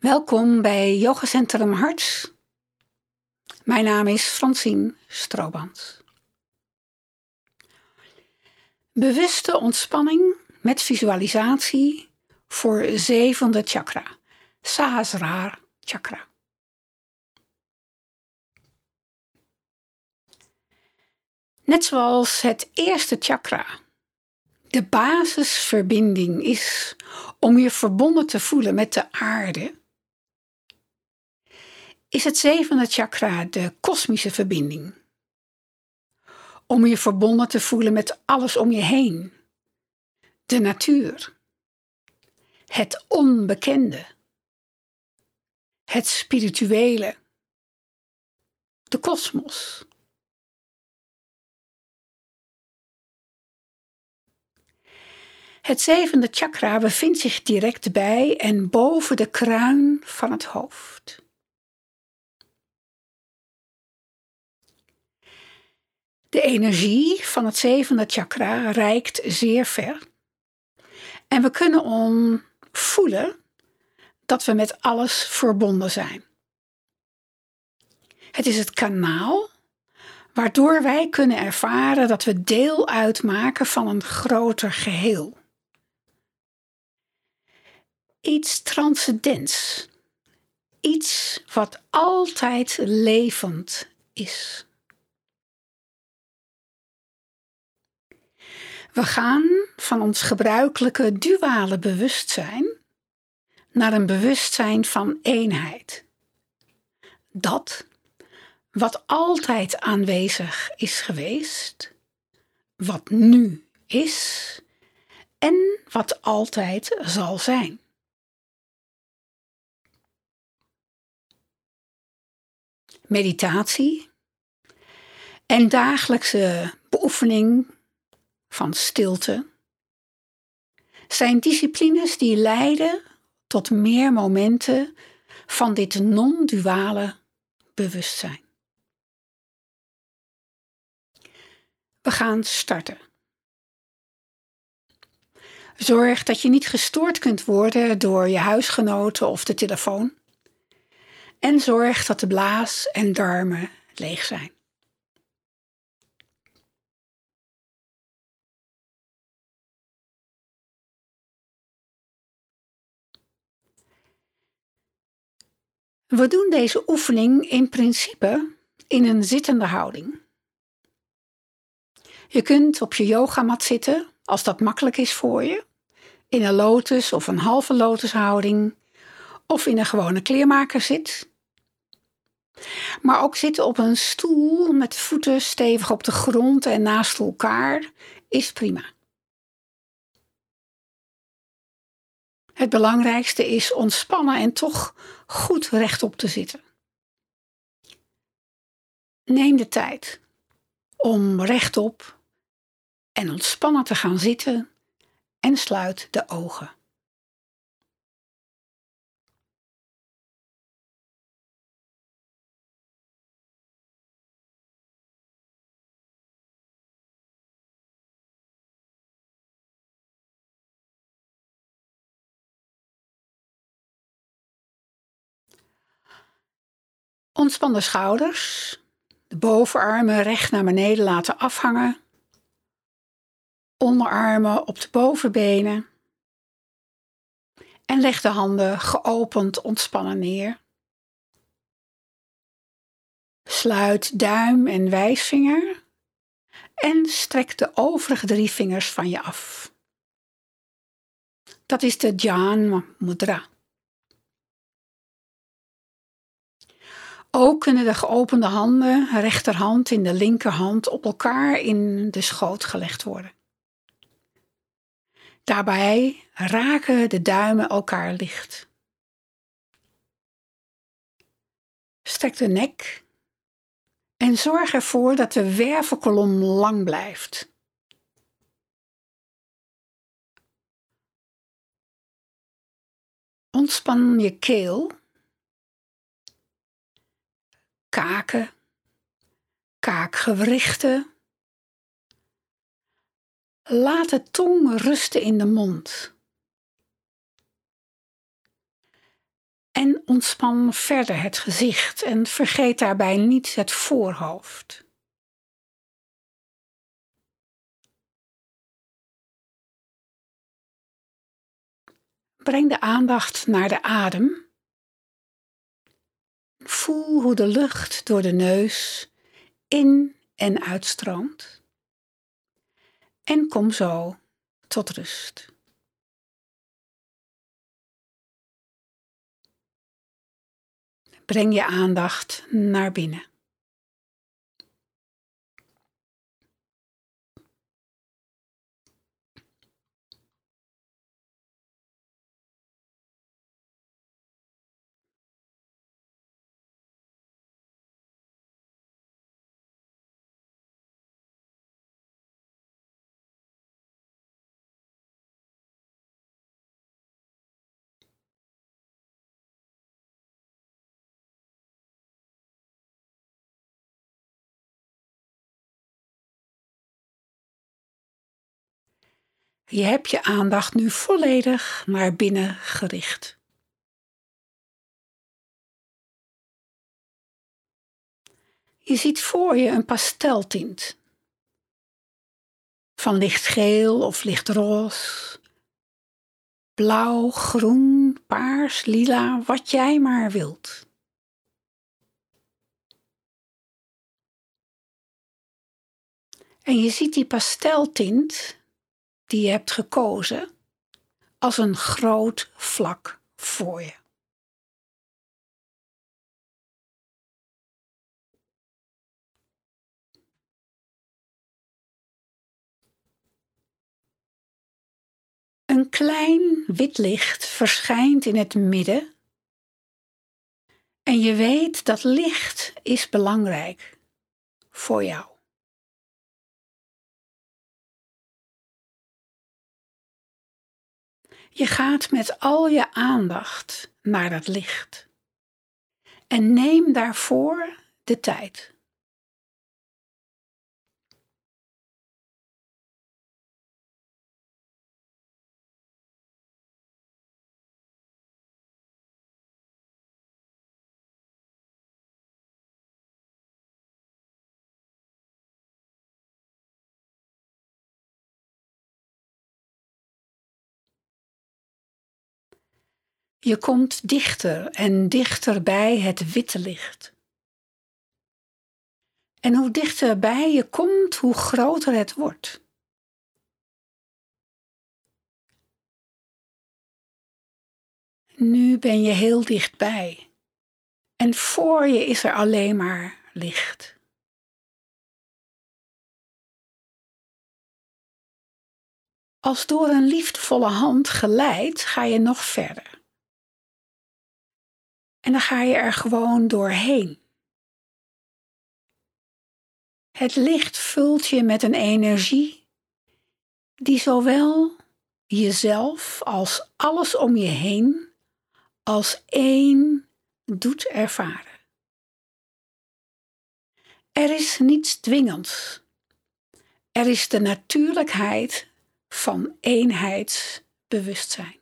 Welkom bij Yogacentrum Hart. Mijn naam is Francine Stroobans. Bewuste ontspanning met visualisatie voor zevende chakra, Sahasrara chakra. Net zoals het eerste chakra de basisverbinding is om je verbonden te voelen met de aarde, is het zevende chakra de kosmische verbinding. Om je verbonden te voelen met alles om je heen. De natuur. Het onbekende. Het spirituele. De kosmos. Het zevende chakra bevindt zich direct bij en boven de kruin van het hoofd. De energie van het zevende chakra reikt zeer ver. En we kunnen voelen dat we met alles verbonden zijn. Het is het kanaal waardoor wij kunnen ervaren dat we deel uitmaken van een groter geheel. Iets transcendents. Iets wat altijd levend is. We gaan van ons gebruikelijke duale bewustzijn naar een bewustzijn van eenheid. Dat wat altijd aanwezig is geweest, wat nu is en wat altijd zal zijn. Meditatie en dagelijkse beoefening van stilte zijn disciplines die leiden tot meer momenten van dit non-duale bewustzijn. We gaan starten. Zorg dat je niet gestoord kunt worden door je huisgenoten of de telefoon. En zorg dat de blaas en darmen leeg zijn. We doen deze oefening in principe in een zittende houding. Je kunt op je yogamat zitten, als dat makkelijk is voor je, in een lotus of een halve lotushouding, of in een gewone kleermakerzit. Maar ook zitten op een stoel met de voeten stevig op de grond en naast elkaar is prima. Het belangrijkste is ontspannen en toch goed rechtop te zitten. Neem de tijd om rechtop en ontspannen te gaan zitten en sluit de ogen. Ontspan de schouders, de bovenarmen recht naar beneden laten afhangen, onderarmen op de bovenbenen en leg de handen geopend ontspannen neer. Sluit duim en wijsvinger en strek de overige 3 vingers van je af. Dat is de Jnana Mudra. Ook kunnen de geopende handen, rechterhand in de linkerhand, op elkaar in de schoot gelegd worden. Daarbij raken de duimen elkaar licht. Strek de nek en zorg ervoor dat de wervelkolom lang blijft. Ontspan je keel, kaken, kaakgewrichten. Laat de tong rusten in de mond. En ontspan verder het gezicht en vergeet daarbij niet het voorhoofd. Breng de aandacht naar de adem. Voel hoe de lucht door de neus in- en uitstroomt. En kom zo tot rust. Breng je aandacht naar binnen. Je hebt je aandacht nu volledig naar binnen gericht. Je ziet voor je een pasteltint. Van lichtgeel of lichtroze, blauw, groen, paars, lila, wat jij maar wilt. En je ziet die pasteltint die je hebt gekozen als een groot vlak voor je. Een klein wit licht verschijnt in het midden en je weet dat licht is belangrijk voor jou. Je gaat met al je aandacht naar dat licht en neem daarvoor de tijd. Je komt dichter en dichter bij het witte licht. En hoe dichterbij je komt, hoe groter het wordt. Nu ben je heel dichtbij. En voor je is er alleen maar licht. Als door een liefdevolle hand geleid, ga je nog verder. En dan ga je er gewoon doorheen. Het licht vult je met een energie die zowel jezelf als alles om je heen als één doet ervaren. Er is niets dwingends. Er is de natuurlijkheid van eenheidsbewustzijn.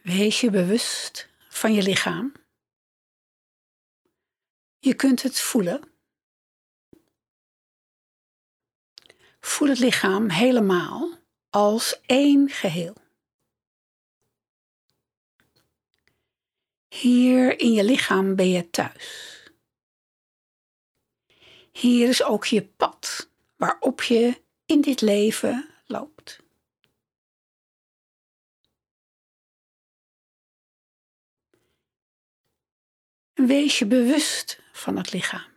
Wees je bewust van je lichaam. Je kunt het voelen. Voel het lichaam helemaal als één geheel. Hier in je lichaam ben je thuis. Hier is ook je pad waarop je in dit leven loopt. Wees je bewust van het lichaam.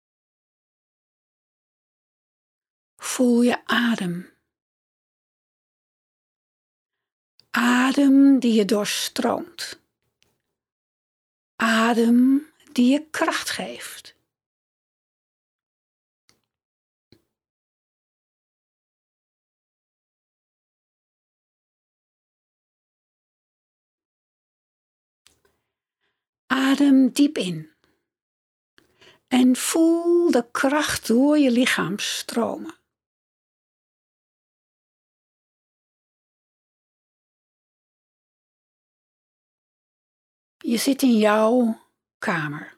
Voel je adem. Adem die je doorstroomt. Adem die je kracht geeft. Adem diep in. En voel de kracht door je lichaam stromen. Je zit in jouw kamer.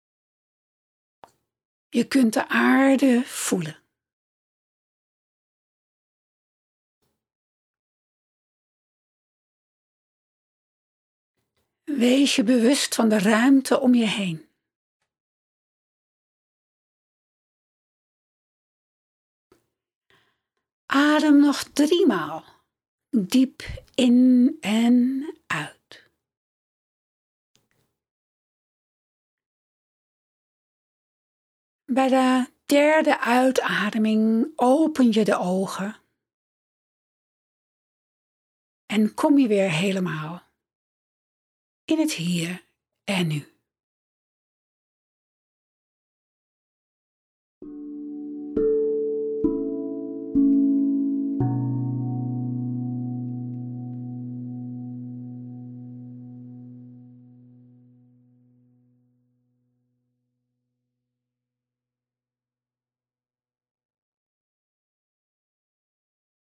Je kunt de aarde voelen. Wees je bewust van de ruimte om je heen. Adem nog 3 maal. Diep in en uit. Bij de 3e uitademing open je de ogen. En kom je weer helemaal in het hier en nu.